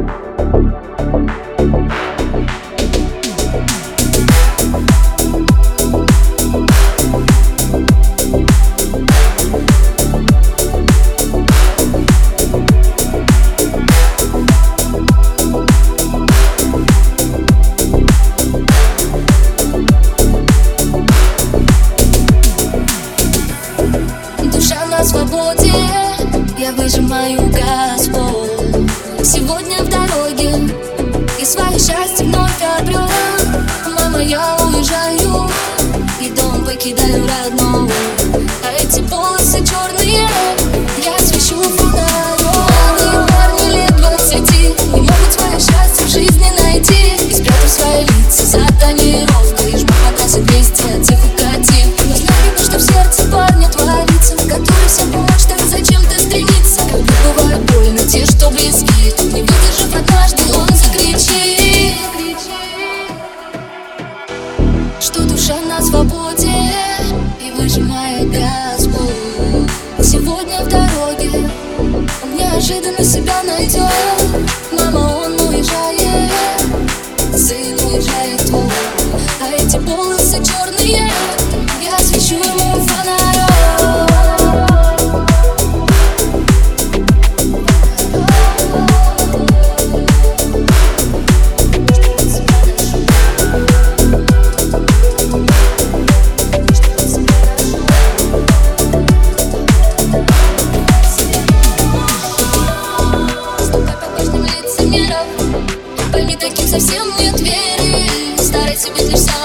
На свободе я выжимаю газ в пол. Сегодня в дороге и свое счастье вновь обрел. Мама, я уезжаю и дом покидаю родной. А эти полосы черные я свечу фонарем. Молодые парни лет 20 не могут свое счастье в жизни найти и спрятав свои лица за тонировкой. И жмут по трассе 200 от их укатив. Но знаю, что в сердце парня творится, который всем помочь, так зачем-то стремится. Когда бывает больно, те, что близки, не выдержав однажды, он закричит, что душа на свободе и выжимает газ в пол. Сегодня в дороге он неожиданно себя найдет. Мама, он уезжает, сын уезжает твой. А эти полосы черные я свечу ему фонарем. Пойми, таким совсем нет веры. Старайся быть лишь